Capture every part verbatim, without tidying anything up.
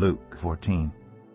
Luke fourteen.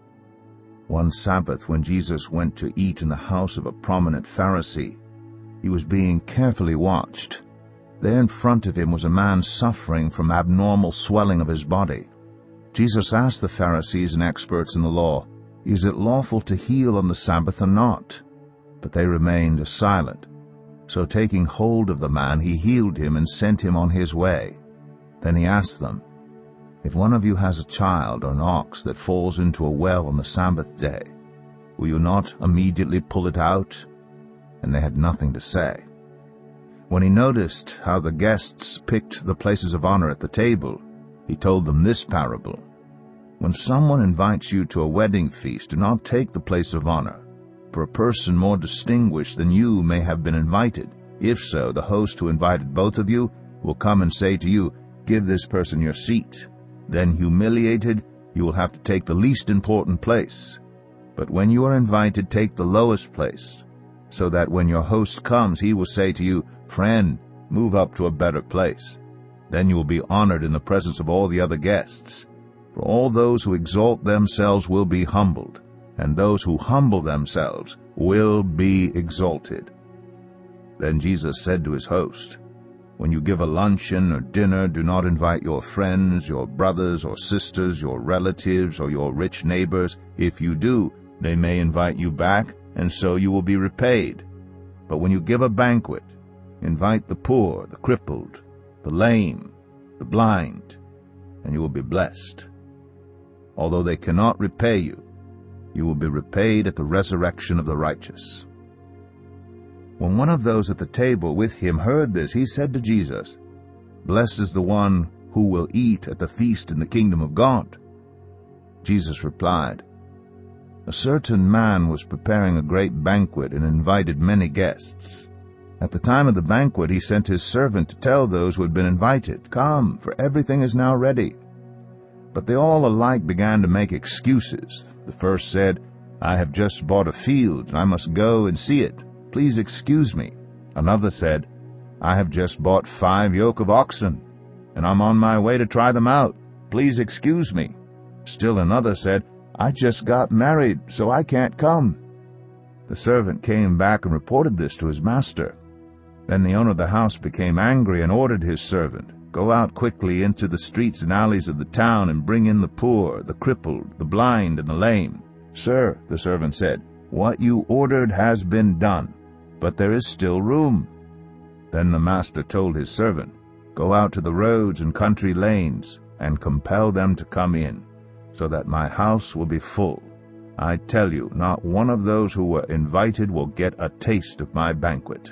One Sabbath, when Jesus went to eat in the house of a prominent Pharisee, he was being carefully watched. There in front of him was a man suffering from abnormal swelling of his body. Jesus asked the Pharisees and experts in the law, "Is it lawful to heal on the Sabbath or not?" But they remained silent. So taking hold of the man, he healed him and sent him on his way. Then he asked them, "If one of you has a child or an ox that falls into a well on the Sabbath day, will you not immediately pull it out?" And they had nothing to say. When he noticed how the guests picked the places of honor at the table, he told them this parable. "When someone invites you to a wedding feast, do not take the place of honor, for a person more distinguished than you may have been invited. If so, the host who invited both of you will come and say to you, 'Give this person your seat.' Then, humiliated, you will have to take the least important place. But when you are invited, take the lowest place, so that when your host comes, he will say to you, 'Friend, move up to a better place.' Then you will be honored in the presence of all the other guests. For all those who exalt themselves will be humbled, and those who humble themselves will be exalted." Then Jesus said to his host, "When you give a luncheon or dinner, do not invite your friends, your brothers or sisters, your relatives, or your rich neighbors. If you do, they may invite you back, and so you will be repaid. But when you give a banquet, invite the poor, the crippled, the lame, the blind, and you will be blessed. Although they cannot repay you, you will be repaid at the resurrection of the righteous." When one of those at the table with him heard this, he said to Jesus, "Blessed is the one who will eat at the feast in the kingdom of God." Jesus replied, "A certain man was preparing a great banquet and invited many guests. At the time of the banquet he sent his servant to tell those who had been invited, 'Come, for everything is now ready.' But they all alike began to make excuses. The first said, 'I have just bought a field, and I must go and see it. Please excuse me.' Another said, 'I have just bought five yoke of oxen, and I'm on my way to try them out. Please excuse me.' Still another said, 'I just got married, so I can't come.' The servant came back and reported this to his master. Then the owner of the house became angry and ordered his servant, 'Go out quickly into the streets and alleys of the town and bring in the poor, the crippled, the blind, and the lame.' 'Sir,' the servant said, 'what you ordered has been done, but there is still room.' Then the master told his servant, 'Go out to the roads and country lanes and compel them to come in, so that my house will be full. I tell you, not one of those who were invited will get a taste of my banquet.'"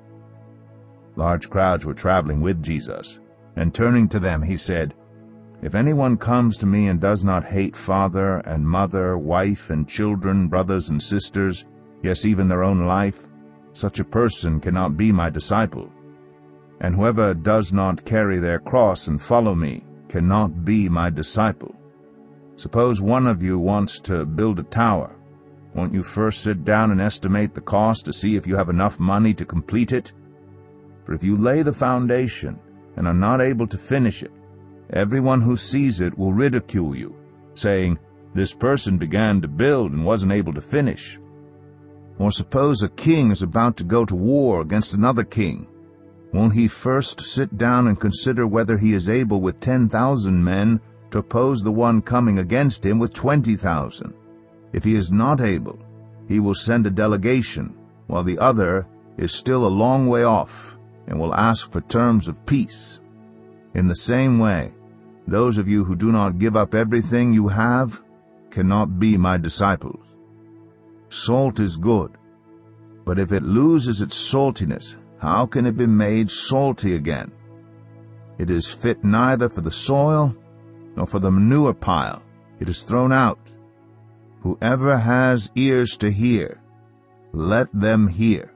Large crowds were traveling with Jesus, and turning to them he said, "If anyone comes to me and does not hate father and mother, wife and children, brothers and sisters, yes, even their own life, such a person cannot be my disciple. And whoever does not carry their cross and follow me cannot be my disciple. Suppose one of you wants to build a tower. Won't you first sit down and estimate the cost to see if you have enough money to complete it? For if you lay the foundation and are not able to finish it, everyone who sees it will ridicule you, saying, 'This person began to build and wasn't able to finish.' Or suppose a king is about to go to war against another king. Won't he first sit down and consider whether he is able with ten thousand men to oppose the one coming against him with twenty thousand? If he is not able, he will send a delegation, while the other is still a long way off, and will ask for terms of peace. In the same way, those of you who do not give up everything you have cannot be my disciples. Salt is good, but if it loses its saltiness, how can it be made salty again? It is fit neither for the soil nor for the manure pile. It is thrown out. Whoever has ears to hear, let them hear."